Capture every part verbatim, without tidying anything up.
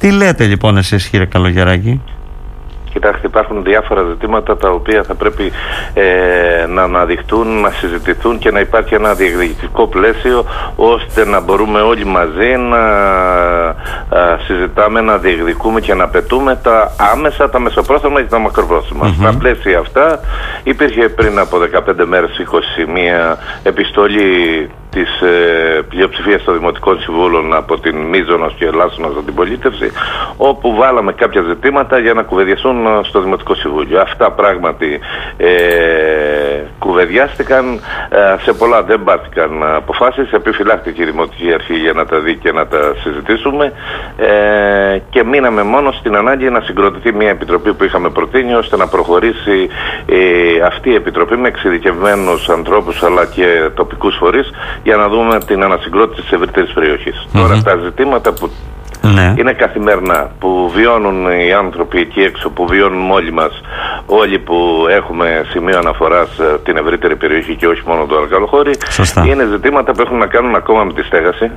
Τι λέτε λοιπόν εσείς, κύριε Καλογεράκη? Κοιτάξτε, υπάρχουν διάφορα ζητήματα τα οποία θα πρέπει ε, να αναδειχτούν, να συζητηθούν και να υπάρχει ένα διεκδικητικό πλαίσιο, ώστε να μπορούμε όλοι μαζί να α, συζητάμε, να διεκδικούμε και να πετούμε τα άμεσα, τα μεσοπρόθεσμα και τα μακροπρόθεσμα. Mm-hmm. Στα πλαίσια αυτά υπήρχε πριν από δεκαπέντε μέρες, είκοσι μία επιστολή της ε, πλειοψηφίας των Δημοτικών Συμβούλων από την Μίζωνος και Λάσσονος αντιπολίτευση, όπου βάλαμε κάποια ζητήματα για να κουβεντιαστούν στο Δημοτικό Συμβούλιο. Αυτά πράγματι ε, κουβεντιάστηκαν, ε, σε πολλά δεν πάρθηκαν αποφάσεις, επιφυλάχθηκε η Δημοτική Αρχή για να τα δει και να τα συζητήσουμε, ε, και μείναμε μόνο στην ανάγκη να συγκροτηθεί μια επιτροπή που είχαμε προτείνει, ώστε να προχωρήσει ε, αυτή η επιτροπή με εξειδικευμένους ανθρώπους αλλά και τοπικούς φορείς, για να δούμε την ανασυγκρότηση της ευρύτερης περιοχής. Mm-hmm. Τώρα τα ζητήματα που ναι. είναι καθημερινά, που βιώνουν οι άνθρωποι εκεί έξω, που βιώνουν όλοι μας, όλοι που έχουμε σημείο αναφοράς την ευρύτερη περιοχή και όχι μόνο το Αρκαλοχώρι, είναι ζητήματα που έχουν να κάνουν ακόμα με τη στέγαση.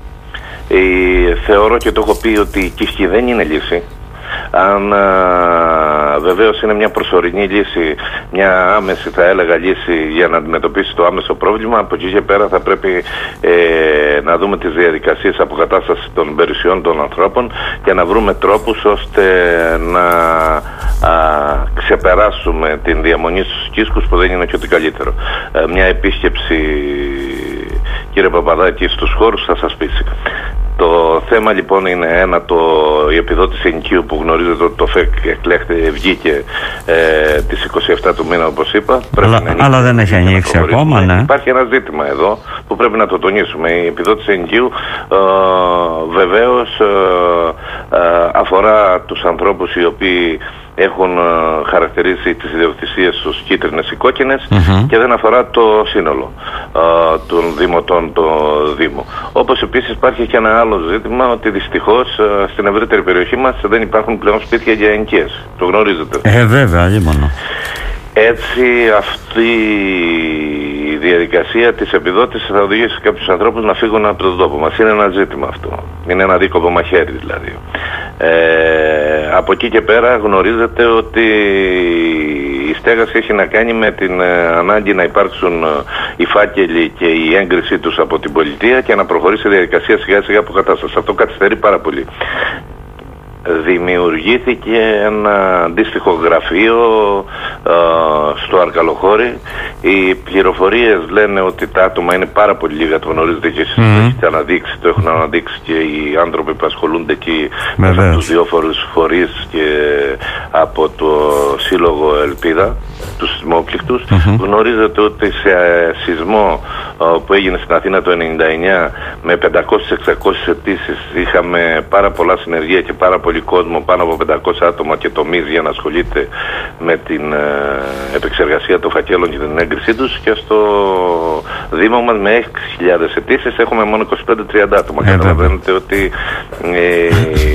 Ε, θεωρώ και το έχω πει ότι η Κηφική δεν είναι λύση. Αν βεβαίως είναι μια προσωρινή λύση, μια άμεση θα έλεγα λύση για να αντιμετωπίσει το άμεσο πρόβλημα, από εκεί και πέρα θα πρέπει ε, να δούμε τις διαδικασίες αποκατάστασης των περιουσιών των ανθρώπων και να βρούμε τρόπους ώστε να α, ξεπεράσουμε την διαμονή στους Κίσκους, που δεν είναι και ότι καλύτερο. Ε, μια επίσκεψη, κύριε Παπαδάκη, στους χώρους θα σας πείσει. Το θέμα λοιπόν είναι ένα, το, η επιδότηση ενοικίου που γνωρίζετε ότι το ΦΕΚ εκλέχτε, βγήκε ε, τις είκοσι επτά του μήνα, όπως είπα. Αλλά, αλλά δεν έχει ανοίξει ακόμα, ναι. Υπάρχει ένα ζήτημα εδώ που πρέπει να το τονίσουμε. Η επιδότηση ενοικίου ε, βεβαίως ε, ε, αφορά τους ανθρώπους οι οποίοι έχουν uh, χαρακτηρίσει τις ιδιοκτησίες τους κίτρινες ή κόκκινες, mm-hmm. και δεν αφορά το σύνολο uh, των δημοτών το Δήμο. Όπως επίσης υπάρχει και ένα άλλο ζήτημα, ότι δυστυχώς uh, στην ευρύτερη περιοχή μας δεν υπάρχουν πλέον σπίτια για ενοικίες. Το γνωρίζετε. Ε, βέβαια, λίμωνο. Έτσι αυτή η διαδικασία της επιδότησης θα οδηγήσει κάποιους ανθρώπους να φύγουν από τον τόπο μας. Είναι ένα ζήτημα αυτό. Είναι ένα δίκοπο μαχαίρι δηλαδή. Ε, από εκεί και πέρα γνωρίζετε ότι η στέγαση έχει να κάνει με την ε, ανάγκη να υπάρξουν ε, οι φάκελοι και η έγκρισή τους από την πολιτεία και να προχωρήσει η διαδικασία σιγά σιγά αποκατάσταση. Αυτό καθυστερεί πάρα πολύ. Δημιουργήθηκε ένα αντίστοιχο γραφείο ε, στο Αρκαλοχώρι. Οι πληροφορίες λένε ότι τα άτομα είναι πάρα πολύ λίγα, το γνωρίζετε και εσείς, mm. το έχετε αναδείξει, το έχουν αναδείξει και οι άνθρωποι που ασχολούνται εκεί μέσα από τους διάφορους φορείς και από το Σύλλογο Ελπίδα, τους σεισμόπληκτους. Mm-hmm. Γνωρίζετε ότι σε σεισμό uh, που έγινε στην Αθήνα το ενενήντα εννιά με πεντακόσιες με εξακόσιες αιτήσεις, είχαμε πάρα πολλά συνεργεία και πάρα πολύ κόσμο, πάνω από πεντακόσια άτομα και τομείς για να ασχολείται με την uh, επεξεργασία των φακέλων και την έγκρισή τους, και στο Δήμο μας με έξι χιλιάδες αιτήσεις έχουμε μόνο είκοσι πέντε με τριάντα άτομα. Ε, Καταλαβαίνετε ότι ε,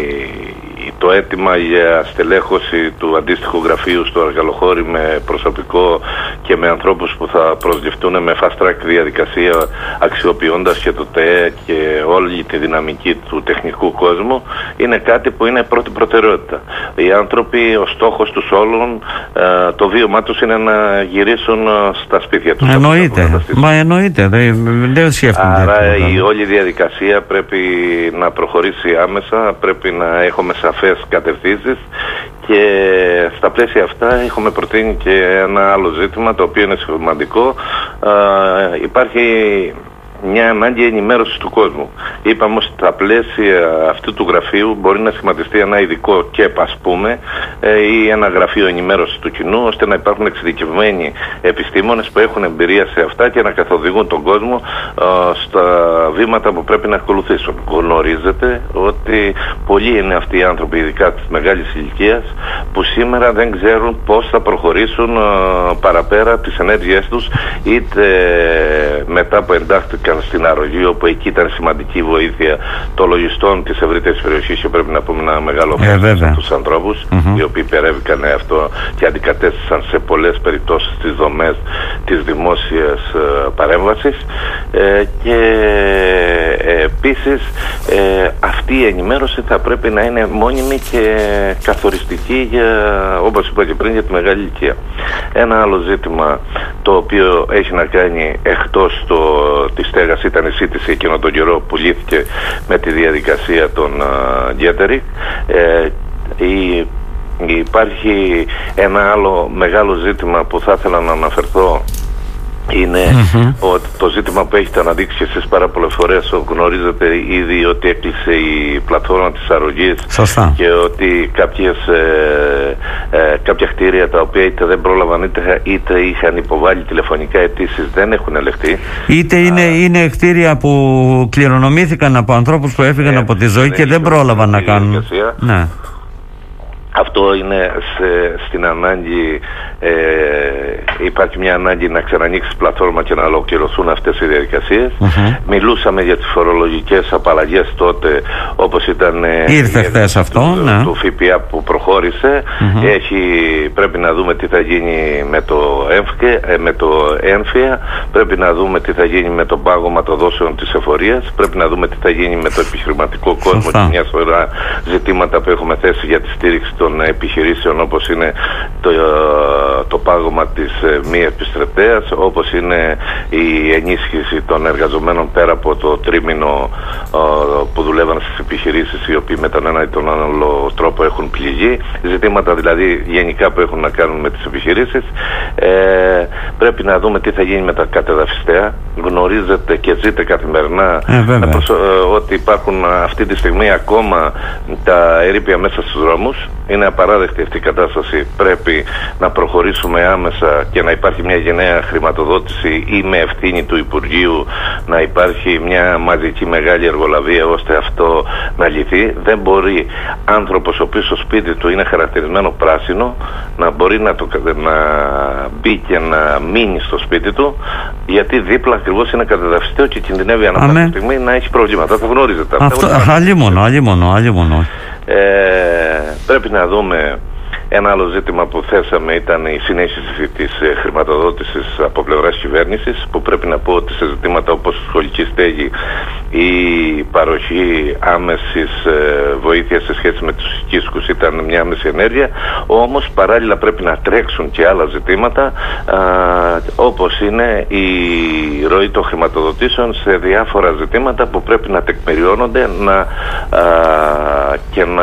το αίτημα για στελέχωση του αντίστοιχου γραφείου στο Αρκαλοχώρι με προσωπικό και με ανθρώπους που θα προσληφθούν με fast track διαδικασία, αξιοποιώντας και το ΤΕ και όλη τη δυναμική του τεχνικού κόσμου, είναι κάτι που είναι πρώτη προτεραιότητα. Οι άνθρωποι, ο στόχος τους όλων, ε, το βίωμά τους είναι να γυρίσουν στα σπίτια τους. Εννοείται. Μα εννοείται. Δεν, δεν σκέφτονται. Άρα η όλη διαδικασία πρέπει να προχωρήσει άμεσα, πρέπει να έχουμε σαφές κατευθύνσεις, και στα πλαίσια αυτά έχουμε προτείνει και ένα άλλο ζήτημα το οποίο είναι σημαντικό. Ε, υπάρχει μια ανάγκη ενημέρωση του κόσμου. Είπαμε ότι στα πλαίσια αυτού του γραφείου μπορεί να σχηματιστεί ένα ειδικό ΚΕΠ, ας πούμε, ή ένα γραφείο ενημέρωση του κοινού, ώστε να υπάρχουν εξειδικευμένοι επιστήμονες που έχουν εμπειρία σε αυτά και να καθοδηγούν τον κόσμο ε, στα βήματα που πρέπει να ακολουθήσουν. Γνωρίζετε ότι πολλοί είναι αυτοί οι άνθρωποι, ειδικά της μεγάλης ηλικίας, που σήμερα δεν ξέρουν πώς θα προχωρήσουν ε, παραπέρα τις ενέργειές τους, είτε μετά που εντάχθηκαν δόθηκαν στην αρρωγή, όπου εκεί ήταν σημαντική βοήθεια των λογιστών της ευρύτερης περιοχής και πρέπει να πούμε ένα μεγάλο ευχαριστώ ε, στους ανθρώπους mm-hmm. οι οποίοι υπερεύηκαν αυτό και αντικατέστησαν σε πολλές περιπτώσεις τις δομές της δημόσιας ε, παρέμβασης ε, και ε, επίσης ε, αυτή η ενημέρωση θα πρέπει να είναι μόνιμη και καθοριστική για, όπως είπα και πριν, για τη μεγάλη ηλικία. Ένα άλλο ζήτημα το οποίο έχει να κάνει εκτός το, της στέγας ήταν η σύντηση εκείνο τον καιρό που λύθηκε με τη διαδικασία των Γκέτερικ. Ε, η, υπάρχει ένα άλλο μεγάλο ζήτημα που θα ήθελα να αναφερθώ, είναι mm-hmm. ο, το ζήτημα που έχετε αναδείξει και εσείς πάρα πολλές φορές. Γνωρίζετε ήδη ότι έκλεισε η πλατφόρμα της αρρωγής. Σωστά. Και ότι κάποιες, ε, ε, κάποια κτίρια τα οποία είτε δεν πρόλαβαν είτε, είτε είχαν υποβάλει τηλεφωνικά αιτήσεις δεν έχουν ελεγχθεί. Είτε είναι, είναι κτίρια που κληρονομήθηκαν από ανθρώπους που έφυγαν ε, από τη ζωή και δεν πρόλαβαν να κάνουν. Ναι. Αυτό είναι σε, στην ανάγκη, ε, υπάρχει μια ανάγκη να ξανανοίξει πλατφόρμα και να ολοκληρωθούν αυτές οι διαδικασίες. Mm-hmm. Μιλούσαμε για τις φορολογικές απαλλαγές τότε, όπως ήταν Ήρθε χθες αυτό, του, ναι. του ΦΠΑ που προχώρησε. Mm-hmm. Έχει, πρέπει να δούμε τι θα γίνει με το, έμφυε, με το έμφυα, πρέπει να δούμε τι θα γίνει με το πάγωμα των δόσεων της εφορίας, πρέπει να δούμε τι θα γίνει με το επιχειρηματικό κόσμο. Σωστά. Και μια σωρά ζητήματα που έχουμε θέσει για τη στήριξη των επιχειρήσεων, όπως είναι το, το πάγωμα της ε, μη επιστρεπτέας, όπως είναι η ενίσχυση των εργαζομένων πέρα από το τρίμηνο ε, που δουλεύαν στις επιχειρήσεις, οι οποίοι με τον ένα ή τον άλλο τρόπο έχουν πληγεί. Ζητήματα δηλαδή γενικά που έχουν να κάνουν με τις επιχειρήσεις. Ε, πρέπει να δούμε τι θα γίνει με τα κατεδαφιστέα. Γνωρίζετε και ζείτε καθημερινά ε, προσω... ε, ότι υπάρχουν αυτή τη στιγμή ακόμα τα ερείπια μέσα στους δρόμους. Είναι απαράδεκτη αυτή η κατάσταση. Πρέπει να προχωρήσουμε άμεσα και να υπάρχει μια γενναία χρηματοδότηση ή με ευθύνη του Υπουργείου να υπάρχει μια μαζική μεγάλη εργολαβία ώστε αυτό να λυθεί. Δεν μπορεί άνθρωπος ο οποίος στο σπίτι του είναι χαρακτηρισμένο πράσινο να μπορεί να, το, να μπει και να μείνει στο σπίτι του, γιατί δίπλα ακριβώς είναι κατεδαφιστέο και κινδυνεύει ανά πάσα στιγμή να έχει προβλήματα. Θα γνωρίζετε αυτό. Αλλήμονο, αλλήμονο, αλλήμονο. Ε, πρέπει να δούμε ένα άλλο ζήτημα που θέσαμε, ήταν η συνέχιση της ε, χρηματοδότησης από πλευράς κυβέρνησης, που πρέπει να πω ότι σε ζητήματα όπως σχολική στέγη ή παροχή άμεσης ε, βοήθειας σε σχέση με τους οικίσκους ήταν μια άμεση ενέργεια. Όμως παράλληλα πρέπει να τρέξουν και άλλα ζητήματα, α, όπως είναι η ροή των χρηματοδοτήσεων σε διάφορα ζητήματα που πρέπει να τεκμηριώνονται να, α, και να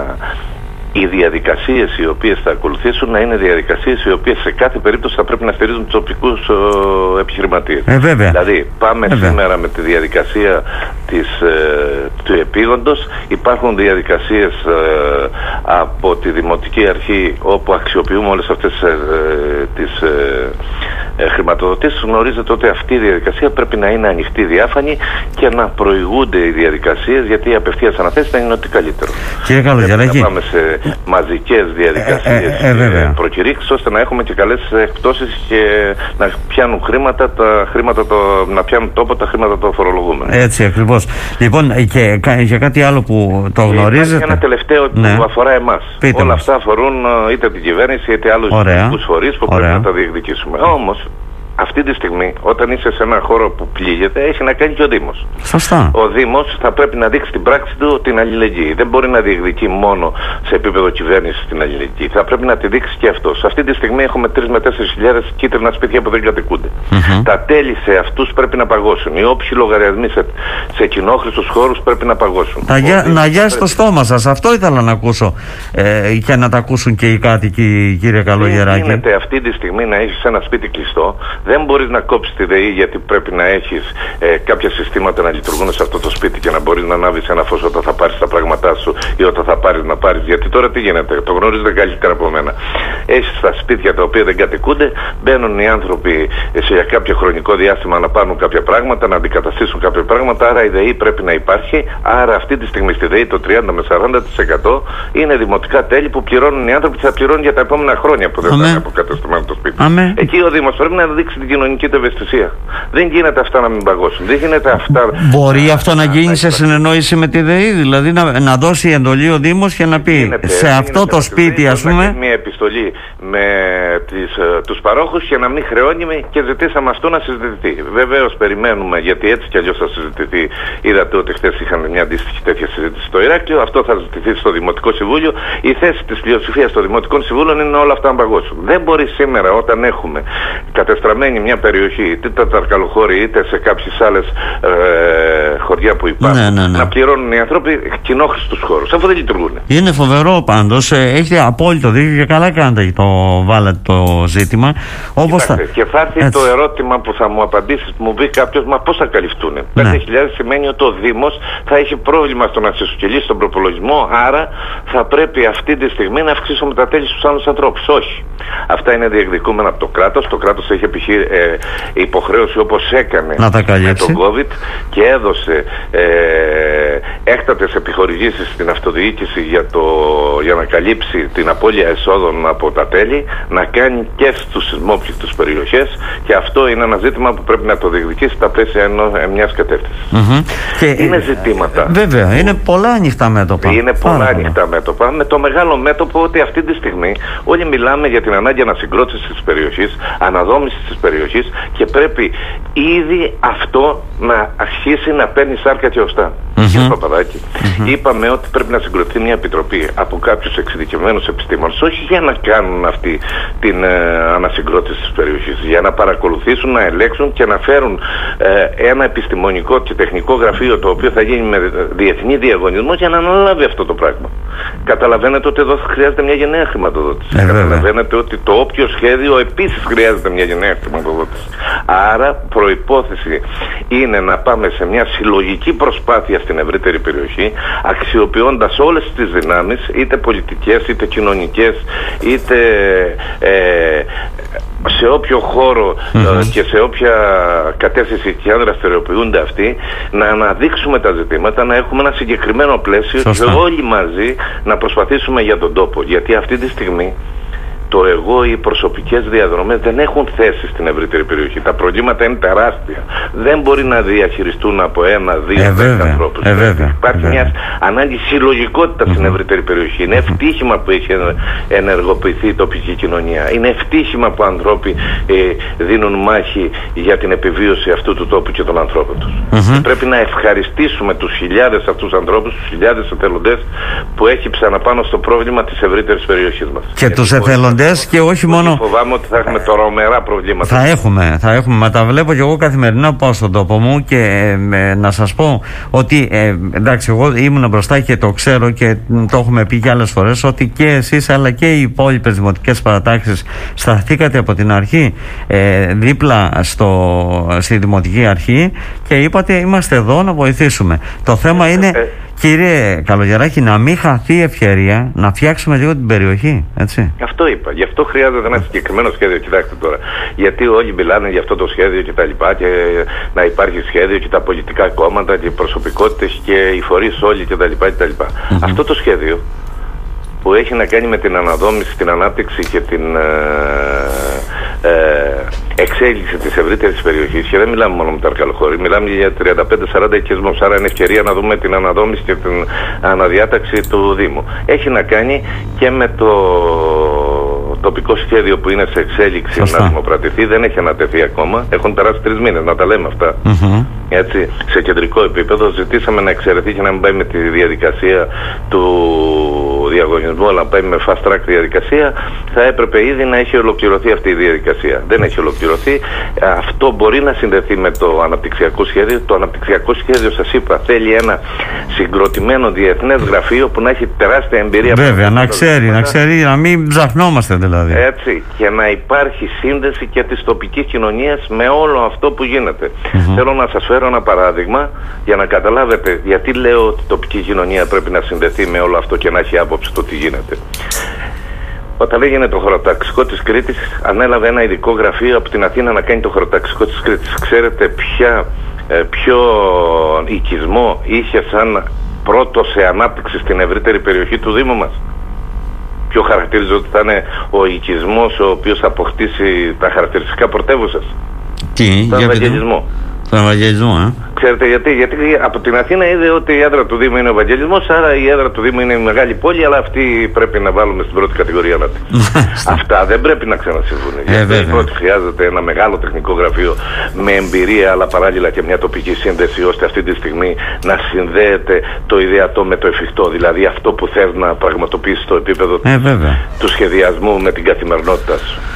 οι διαδικασίες οι οποίες θα ακολουθήσουν να είναι διαδικασίες οι οποίες σε κάθε περίπτωση θα πρέπει να στηρίζουν τους τοπικούς ε, επιχειρηματίες. Ε, δηλαδή πάμε βέβαια. σήμερα με τη διαδικασία της, ε, του επίγοντος. Υπάρχουν διαδικασίες ε, από τη Δημοτική Αρχή όπου αξιοποιούμε όλες αυτές ε, τις ε, ε, χρηματοδοτήσεις. Γνωρίζετε ότι αυτή η διαδικασία πρέπει να είναι ανοιχτή, διάφανη και να προηγούνται οι διαδικασίες, γιατί η απευθείας αναθέσεις θα είναι ό,τι καλύτερο. Κύριε Καλογεράκη, να πάμε σε μαζικές διαδικασίες ε, ε, ε, και προκηρύξεις ώστε να έχουμε και καλές εκπτώσεις και να πιάνουν χρήματα, τα χρήματα το, να πιάνουν τόπο τα χρήματα των φορολογούμενων. Έτσι ακριβώς. Λοιπόν, και για κάτι άλλο που το γνωρίζετε. Και ένα τελευταίο ναι. που αφορά εμάς. Πείτε Όλα μας. αυτά αφορούν είτε την κυβέρνηση είτε άλλους δημοτικούς φορείς που Ωραία. πρέπει να τα διεκδικήσουμε. Όμως αυτή τη στιγμή, όταν είσαι σε ένα χώρο που πλήγεται, έχει να κάνει και ο Δήμος. Σωστά. Ο Δήμος θα πρέπει να δείξει την πράξη του την αλληλεγγύη. Δεν μπορεί να διεκδικεί μόνο σε επίπεδο κυβέρνησης την αλληλεγγύη. Θα πρέπει να τη δείξει και αυτός. Αυτή τη στιγμή έχουμε τρεις με τέσσερις χιλιάδες κίτρινα σπίτια που δεν κατοικούνται. Mm-hmm. Τα τέλη σε αυτούς πρέπει να παγώσουν. Οι όποιοι λογαριασμοί σε, σε κοινόχρηστους χώρους πρέπει να παγώσουν. Να, για, να γιάσει το στόμα σας. Αυτό ήθελα να ακούσω. Ε, και να τα ακούσουν και οι κάτοικοι, κύριε Καλογεράκη. Δεν γίνεται αυτή τη στιγμή να έχεις ένα σπίτι κλειστό. Δεν μπορείς να κόψεις τη ΔΕΗ, γιατί πρέπει να έχεις ε, κάποια συστήματα να λειτουργούν σε αυτό το σπίτι και να μπορείς να ανάβεις ένα φως όταν θα πάρεις τα πράγματά σου ή όταν θα πάρεις να πάρεις. Γιατί τώρα τι γίνεται, το γνωρίζετε καλύτερα από μένα. Έχεις τα σπίτια τα οποία δεν κατοικούνται, μπαίνουν οι άνθρωποι σε κάποιο χρονικό διάστημα να πάρουν κάποια πράγματα, να αντικαταστήσουν κάποια πράγματα. Άρα η ΔΕΗ πρέπει να υπάρχει. Άρα αυτή τη στιγμή στη ΔΕΗ το τριάντα με σαράντα τοις εκατό είναι δημοτικά τέλη που πληρώνουν οι άνθρωποι και θα πληρώνουν για τα επόμενα χρόνια που δεν θα είναι αποκαταστημένο το σπίτι. Αμέ. Εκεί ο Δήμος πρέπει να δείξει την κοινωνική του ευαισθησία. Δεν γίνεται αυτά να μην παγώσουν. Δεν γίνεται αυτά. Μπορεί να, αυτό να, να γίνει να σε συνεννόηση με τη ΔΕΗ, δηλαδή να, να δώσει εντολή ο Δήμος και να πει γίνεται, σε αυτό το σπίτι, ας πούμε. Μια επιστολή με τις, τους παρόχους και να μην χρεώνει και ζητήσαμε αυτό να συζητηθεί. Βεβαίως περιμένουμε, γιατί έτσι κι αλλιώς θα συζητηθεί. Είδατε ότι χθες είχαν μια αντίστοιχη τέτοια συζήτηση στο Ηράκλειο. Αυτό θα συζητηθεί στο Δημοτικό Συμβούλιο. Η θέση της πλειοψηφίας των Δημοτικών Συμβούλων είναι όλα αυτά να παγώσουν. Δεν μπορεί σήμερα, όταν έχουμε κατεστραμμένη μια περιοχή, είτε τα Ταρκαλοχώρη είτε σε κάποιες άλλες ε, χωριά που υπάρχουν, ναι, ναι, ναι. να πληρώνουν οι άνθρωποι κοινόχρηστους χώρους, αφού δεν λειτουργούν. Είναι φοβερό πάντως. Έχετε απόλυτο δίκιο και καλά κάνετε και το βάλατε το ζήτημα. Όπως Κοιτάξτε, θα... Και θα έρθει έτσι. Το ερώτημα που θα μου απαντήσει, μου πει κάποιος, μα πώς θα καλυφθούν. Ναι. πέντε χιλιάδες σημαίνει ότι ο Δήμος θα έχει πρόβλημα στο να συσσωκελίσει τον προπολογισμό, άρα θα πρέπει αυτή τη στιγμή να αυξήσουμε τα τέλη στους άλλους ανθρώπους. Όχι. Αυτά είναι διεκδικούμενα από το κράτος. Το κράτος έχει επιχείρη, ε, υποχρέωση, όπως έκανε με τον COVID, και έδωσε ε, έκτατες επιχορηγήσεις στην αυτοδιοίκηση για, το, για να καλύψει την απώλεια εσόδων από τα τέλη, να κάνει και στους σεισμόπληκτους περιοχές, και αυτό είναι ένα ζήτημα που πρέπει να το διεκδικήσει στα πλαίσια ενός, μιας κατεύθυνσης. Mm-hmm. Είναι ζητήματα. Βέβαια, είναι πολλά ανοιχτά μέτωπα. Είναι πολλά Πάρα ανοιχτά πολλά. μέτωπα. Με το μεγάλο μέτωπο ότι αυτή τη στιγμή όλοι μιλάμε για την ανάγκη ανασυγκρότησης της περιοχής, αναδόμησης της περιοχής, και πρέπει ήδη αυτό να αρχίσει να παίρνει σάρκα και οστά. Mm-hmm. Κύριε Παπαδάκη, mm-hmm. είπαμε ότι πρέπει να συγκροτηθεί μια επιτροπή από κάποιους εξειδικευμένους επιστήμονες, όχι για να κάνουν αυτή την ε, ανασυγκρότηση της περιοχής, για να παρακολουθήσουν, να ελέγξουν και να φέρουν ε, ένα επιστημονικό και τεχνικό γραφείο, το οποίο θα γίνει με διεθνή διαγωνισμό, για να αναλάβει αυτό το πράγμα. Καταλαβαίνετε ότι εδώ χρειάζεται μια γενναία χρηματοδότηση. Ε, Καταλαβαίνετε ότι το όποιο σχέδιο επίσης χρειάζεται μια γενναία χρηματοδότηση. Άρα προϋπόθεση είναι να πάμε σε μια συλλογική προσπάθεια στην ευρύτερη περιοχή, αξιοποιώντας όλες τις δυνάμεις, είτε πολιτικές, είτε κοινωνικές, είτε ε, σε όποιο χώρο mm-hmm. και σε όποια κατεύθυνση και αν δραστηριοποιούνται αυτοί, να αναδείξουμε τα ζητήματα, να έχουμε ένα συγκεκριμένο πλαίσιο. Σωστά. Και όλοι μαζί να προσπαθήσουμε για τον τόπο. Γιατί αυτή τη στιγμή το εγώ, οι προσωπικές διαδρομές δεν έχουν θέση στην ευρύτερη περιοχή. Τα προβλήματα είναι τεράστια. Δεν μπορεί να διαχειριστούν από ένα, δύο, ε, δέκα ανθρώπους. Ε, Υπάρχει ε, μια ανάγκη συλλογικότητα mm-hmm. στην ευρύτερη περιοχή. Είναι mm-hmm. ευτύχημα που έχει ενεργοποιηθεί η τοπική κοινωνία. Είναι ευτύχημα που ανθρώποι ε, δίνουν μάχη για την επιβίωση αυτού του τόπου και των ανθρώπων τους. Mm-hmm. Πρέπει να ευχαριστήσουμε τους χιλιάδες αυτούς ανθρώπους, τους χιλιάδες εθελοντές που έκυψαν απάνω στο πρόβλημα της ευρύτερης περιοχής μας. Και τους εθελοντές. Και όχι μόνο. Φοβάμαι ότι θα έχουμε τρομερά προβλήματα. Θα έχουμε, θα έχουμε. Μα τα βλέπω και εγώ καθημερινά που πάω στον τόπο μου, και ε, να σας πω ότι ε, εντάξει, εγώ ήμουν μπροστά και το ξέρω και το έχουμε πει και άλλες φορές, ότι και εσείς αλλά και οι υπόλοιπες δημοτικές παρατάξεις σταθήκατε από την αρχή ε, δίπλα στο, στη Δημοτική Αρχή και είπατε είμαστε εδώ να βοηθήσουμε. Το θέμα είναι, κύριε Καλογεράκη, να μην χαθεί η ευκαιρία να φτιάξουμε λίγο την περιοχή, έτσι. Αυτό είπα. Γι' αυτό χρειάζεται ένα συγκεκριμένο σχέδιο. Κοιτάξτε τώρα. Γιατί όλοι μιλάνε για αυτό το σχέδιο και τα λοιπά, και να υπάρχει σχέδιο και τα πολιτικά κόμματα και οι προσωπικότητες και οι φορείς όλοι και τα λοιπά, και τα λοιπά. Mm-hmm. Αυτό το σχέδιο που έχει να κάνει με την αναδόμηση, την ανάπτυξη και την ε, ε, εξέλιξη της ευρύτερης περιοχής, και δεν μιλάμε μόνο με τα Ταρκαλοχώρη, μιλάμε για τριάντα πέντε σαράντα οικισμούς, άρα είναι ευκαιρία να δούμε την αναδόμηση και την αναδιάταξη του Δήμου. Έχει να κάνει και με το τοπικό σχέδιο που είναι σε εξέλιξη. Σωστά. Να δημοπρατηθεί, δεν έχει ανατεθεί ακόμα. Έχουν περάσει τρεις μήνες, να τα λέμε αυτά. Mm-hmm. Έτσι, σε κεντρικό επίπεδο ζητήσαμε να εξαιρεθεί και να μην πάει με τη διαδικασία του διαγωνισμού, αλλά να πάει με fast track διαδικασία. Θα έπρεπε ήδη να έχει ολοκληρωθεί αυτή η διαδικασία. Δεν έχει ολοκληρωθεί. Αυτό μπορεί να συνδεθεί με το αναπτυξιακό σχέδιο. Το αναπτυξιακό σχέδιο, σας είπα, θέλει ένα συγκροτημένο διεθνές γραφείο που να έχει τεράστια εμπειρία. Βέβαια, να ξέρει, να ξέρει, να μην ψαχνόμαστε δηλαδή. Έτσι, και να υπάρχει σύνδεση και της τοπικής κοινωνίας με όλο αυτό που γίνεται. Mm-hmm. Θέλω να σας φέρω ένα παράδειγμα για να καταλάβετε γιατί λέω ότι η τοπική κοινωνία πρέπει να συνδεθεί με όλο αυτό και να έχει άποψη το τι γίνεται. Όταν έγινε το χωροταξικό της Κρήτης, ανέλαβε ένα ειδικό γραφείο από την Αθήνα να κάνει το χωροταξικό της Κρήτης. Ξέρετε ποια, ε, ποιο οικισμό είχε σαν πρώτο σε ανάπτυξη στην ευρύτερη περιοχή του Δήμου μας? πιο χαρακτηρίζω ότι θα είναι ο οικισμός ο οποίος θα αποκτήσει τα χαρακτηριστικά πρωτεύουσας. Τι, τον Ευαγγελισμό. Τον Ευαγγελισμό, ε. Ξέρετε γιατί, γιατί από την Αθήνα είδε ότι η έδρα του Δήμου είναι ο Ευαγγελισμός, άρα η έδρα του Δήμου είναι η μεγάλη πόλη, αλλά αυτή πρέπει να βάλουμε στην πρώτη κατηγορία. Να Αυτά δεν πρέπει να ξανασυμβούν. Ε, γιατί πρώτη χρειάζεται ένα μεγάλο τεχνικό γραφείο με εμπειρία, αλλά παράλληλα και μια τοπική σύνδεση, ώστε αυτή τη στιγμή να συνδέεται το ιδεατό με το εφικτό. Δηλαδή αυτό που θες να πραγματοποιήσει στο επίπεδο ε, του σχεδιασμού με την καθημερινότητά σου.